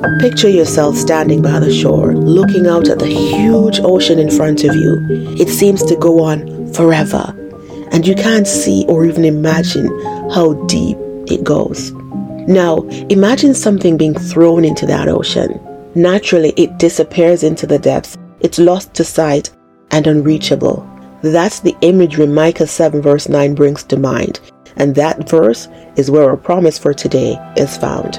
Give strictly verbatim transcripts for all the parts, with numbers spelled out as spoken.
Picture yourself standing by the shore, looking out at the huge ocean in front of you. It seems to go on forever, and you can't see or even imagine how deep it goes. Now, imagine something being thrown into that ocean. Naturally, it disappears into the depths. It's lost to sight and unreachable. That's the imagery Micah seven verse nine brings to mind. And that verse is where our promise for today is found.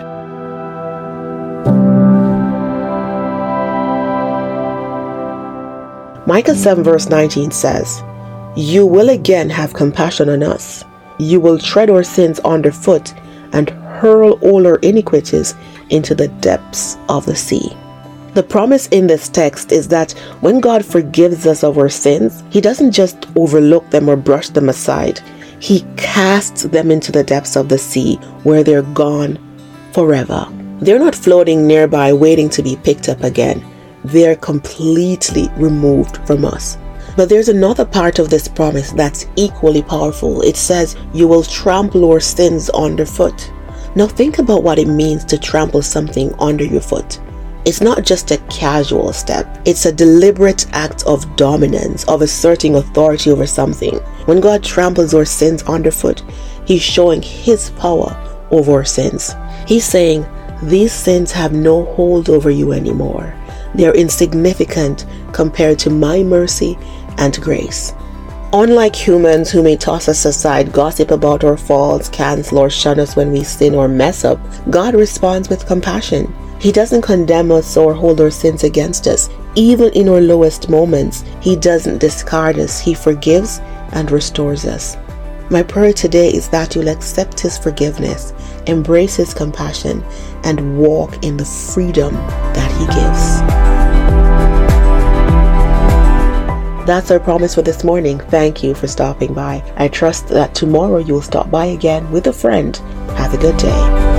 Micah seven verse nineteen says, "You will again have compassion on us. You will tread our sins underfoot and hurl all our iniquities into the depths of the sea." The promise in this text is that when God forgives us of our sins, He doesn't just overlook them or brush them aside. He casts them into the depths of the sea where they're gone forever. They're not floating nearby waiting to be picked up again. They're completely removed from us. But there's another part of this promise that's equally powerful. It says, "You will trample our sins underfoot." Now think about what it means to trample something under your foot. It's not just a casual step. It's a deliberate act of dominance, of asserting authority over something. When God tramples our sins underfoot, He's showing His power over our sins. He's saying, these sins have no hold over you anymore. They're insignificant compared to my mercy and grace. Unlike humans who may toss us aside, gossip about our faults, cancel or shun us when we sin or mess up, God responds with compassion. He doesn't condemn us or hold our sins against us. Even in our lowest moments, He doesn't discard us. He forgives and restores us. My prayer today is that you'll accept His forgiveness, embrace His compassion, and walk in the freedom that He gives. That's our promise for this morning. Thank you for stopping by. I trust that tomorrow you'll stop by again with a friend. Have a good day.